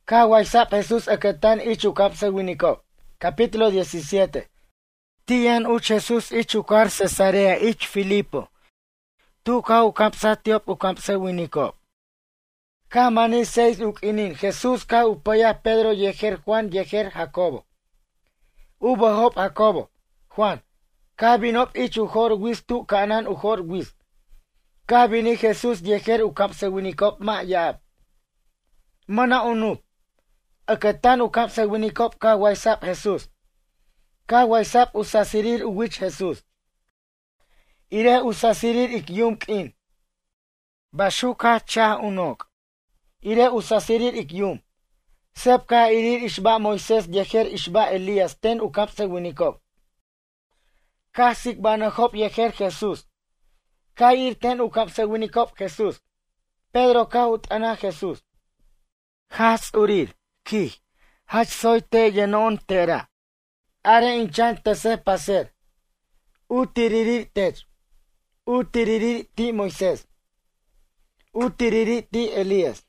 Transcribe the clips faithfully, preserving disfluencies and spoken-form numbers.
Ka waisap Jesús akatan ichukap sewiniko. Capítulo diecisiete. Tiyan uch Jesús ichukar Cesarea ich Filipo. Tu ka ukap satiop ukap sewiniko. Ka mani seis ukinin Jesús ka upaya Pedro yeher Juan yeher Jacobo. Ubahop Jacobo. Juan. Ka binop ichujor wis tu kanan ujor wis. Ka bini Jesús yeher ukap sewiniko ma yaab. Mana unup. Akatan ukap sewiniko ka waisap Jesús. Ka waisap usasirir uwich Jesús. Ire usasirir ikyum kin. Bashuka cha unok. Ire usasirir ikyum. Sepka irir ishba Moisés yeher ishba Elías ten ukap sewiniko. Ka sikbanahop yeher Jesús. Ka ir ten ukap sewiniko Jesús. Pedro ka utana Jesús. Has urir. Ki. Hach soy te yenon tera. Are inchan tese paser. Utiririr tech. Utiririr ti Moisés. Utiririr ti Elías.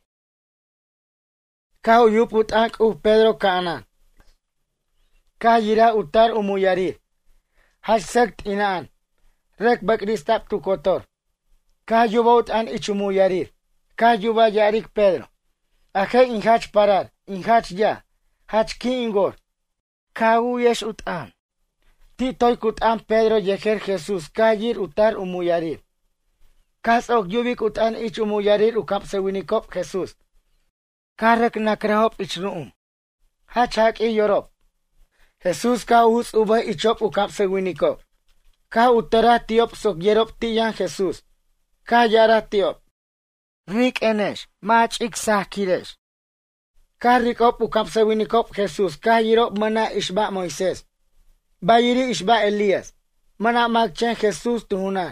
Ka uyuput ak u Pedro kaana. Ka yira utar umuyarir. Hach sekt inaan. Rek bakristap tu kotor. Ka yubaut an ichumuyarir. Ka yuba yarik Pedro. Aje inhach parar. Inhach ya. Hach ki ingor. Ka uyesh utan. Ti toy kutan Pedro yeher Jesús. Ka yir utar umuyarir. Kas ok yubik utan ich umuyarir ukap sewinikop Jesús. Ka rek nakrehop ich ruum. Hach hak i yorop. Jesús ka us uba ichop ukap sewinikop. Ka utara tiop sok yerop tiyan Jesús. Ka yara tiop. Rik enesh. Mach ik sakiresh. Ka rikop ukap sewinikop Jesús. Ka yirop mana ishba Moisés. Bayiri ishba Elías. Mana magchen Jesús tuhunan.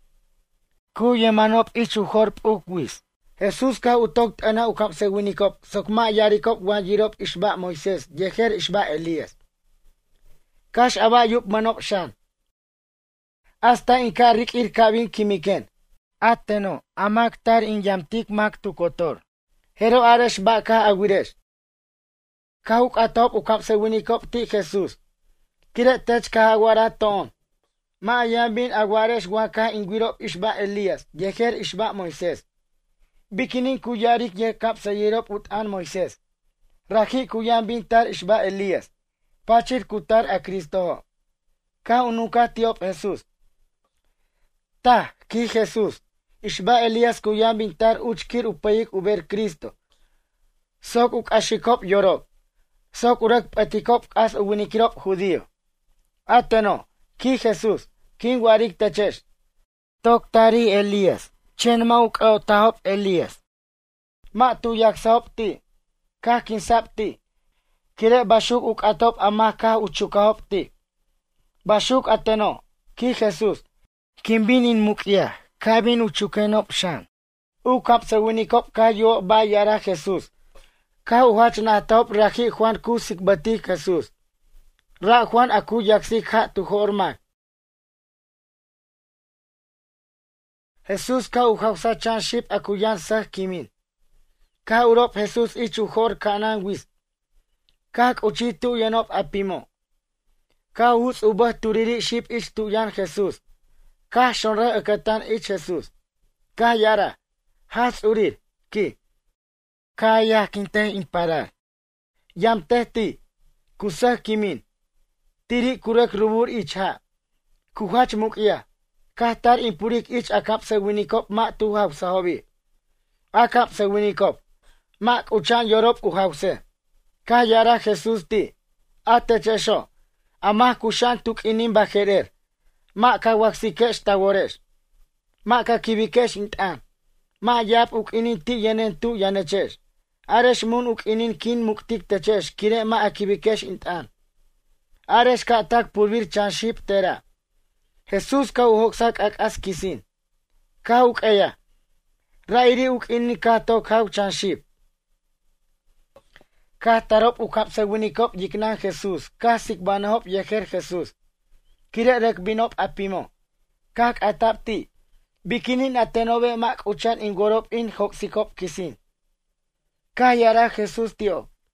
Ku yemanop ichujorp ukwis. Jesús ka utok ana ukap sewinikop. Sokma yarikop wan yirop ishba Moisés. Yeher ishba Elías. Kash aba yup manop shan. Hasta inka rik ir kabin kimiken. Ateno, amak tar in yamtik mak tu kotor. Hero aresh ba ka awiresh. Kahuk atop ukap sewinikop ti Jesús. Kire tech ka agwara ton. Ma yambin agwaresh waka ingwirop ishba Elías. Yeher ishba Moisés. Bikinin kuyarik ye kap sayirop utan Moisés. Raki kuyambin tar ishba Elías. Pachir kutar a Cristo. Ka unuka tiop Jesús. Ta, ki Jesús. Ishba Elías kuyambin tar uchkir upayik uber Cristo. Sok uk ashikop yorop. Sok urak patikop as uwinikirop judío. Ateno, ki Jesús. Kin warik tachesh. Tok tari Elías. Chen mauk otahop Elías. Ma tu yaksahop ti. Ka kinsap ti. Kire bashuk uk atop amaka uchukahop ti. Bashuk ateno. Ki Jesús. Kimbinin mukya. Kabin uchukenop shan. Ukap sewinikop ka yo ba yara Jesús. Ka uhach na top raki Juan ku sikbati Jesús. Ra Juan aku yaksik ha tu hormak. Jesús ka uhausa chan ship akuyan sah kimin. Ka urop Jesús ichuhor kanan wis. Ka uchi tu yanop apimo. Ka us ubah turiri ship ich tu yan Jesús. Ka shonra akatan ich Jesús. Ka yara. Has urir. Ki. Ka ya kinte imparar. Yam tehti. Kusah kimin. Tiri kurak rubur ich ha. Kuhach mukya. Ka tar impurik ich akap sewinikop ma tu hausahobi. Akap sewinikop. Mak uchan yorop uhause. Ka yara Jesús ti. Atechesho. Amah kushan tuk inim bajerer. Ma ka waksikesh taworesh. Ma ka kibikesh intan. Ma yap uk inin ti yenen tu yanechesh. Aresh mun uk inin kin muktik techesh. Kire ma akibikesh intan. Aresh ka tak purvir chanship tera. Jesús ka uhoksak ak as kisin. Ka uk eya. Rairi uk inin ka tok hau chanship. Ka tarop ukap sewinikop yiknan Jesús. Ka sikbanahop yeher Jesús. Kire rek binop apimo. Kak atapti. Bikinin atenobe mak uchan ingorop in hoksikop kisin. Ka yara Jesús tio.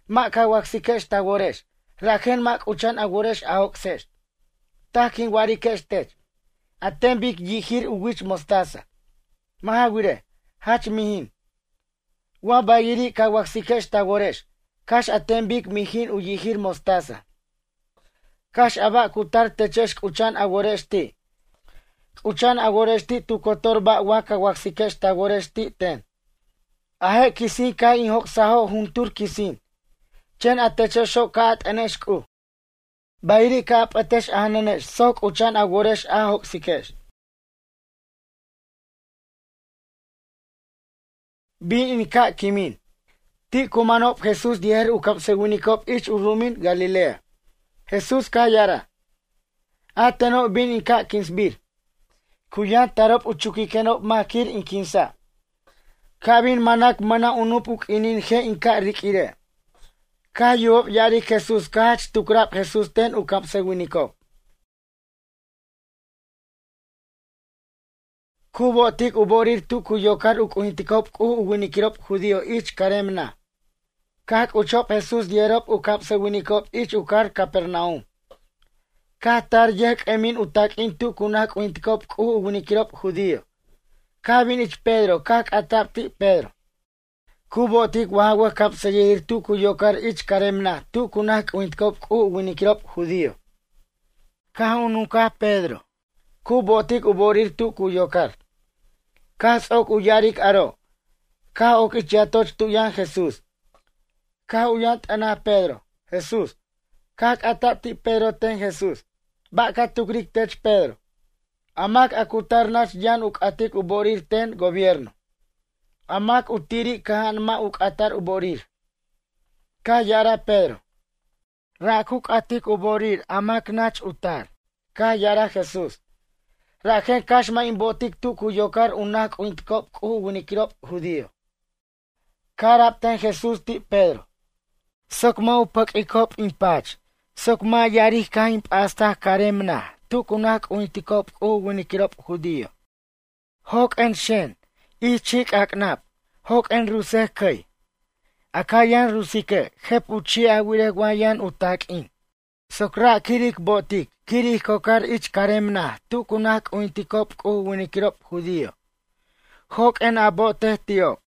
Ma kawaksikesh tagoresh. Rajen mak uchan agoresh aoksesh. Takin warikesh tech. Atembik yihir uwich mostaza. Mahawire, hach mihin. Wa bayiri kawaksikesh tagoresh. Kash atembik mihin uyihir mostaza. Kash aba kutar techesh uchan agoreshti. Uchan agoreshti tu kotorba wa kawaksikesh tagoreshti ten. Ahe kisin ka inhok saho huntur kisin. Chen atechesho ka ateneshku. Bayiri ka atesh ahanenesh sok uchan agoresh ahok sikesh. Bin inka kimin. Ti kumanop Jesus diher ukap segunikop ich urumin Galilea. Jesus ka yara. Ateno bin inka kinsbir. Kuyan tarop uchukikenop makir inkinsa. Kabin manak mana unupuk inin he inka rikire. Ka yop yari Jesus kach tukrap Jesus ten ukap segunikop. Kubo tik uborir tu kuyokar ukuhintikop ku uwinikirop judío ich karemna. Kak uchop Jesus dierop ukap segunikop ich ukar Capernaum. Katar yek emin utak intu kunak uhintikop ku uwinikirop judío. Kabin ich Pedro kak atapti Pedro. Kubo tik wahawa kap seyir tu kuyokar ich karemna tu kunak uhintikop ku uwinikirop judío. Ka unuka Pedro. Kubo tik uborir tu kuyokar. Kas ok uyarik aro. Ka ok ichiatoch tuyan Jesus. Ka uyant ana Pedro. Jesus. Kak atapti Pedro ten Jesus. Baka tukrik tech Pedro. Amak akutarnas yan uk atik uborir ten gobierno. Amak utiri kahan ma uk atar uborir. Ka yara Pedro. Rakuk atik uborir amak nach utar. Ka yara Jesus. Rajen kashma imbotik tu kuyokar unak uintkop ku unikirop judío. Karap ten Jesus ti Pedro. Sokma upak ikop impach. Sokma yarih ka impasta karemna. Tu kunak uintikop ku unikirop judío. Hok en shen. Ichik aknap. Hok en ruseh kay. Akayan rusike. Hep uchi awire guayan utak in. Sokra kirik botik. Kirik kokar ich karemna, tu kunak uintikop ku unikirop judío. Hok en abote tio.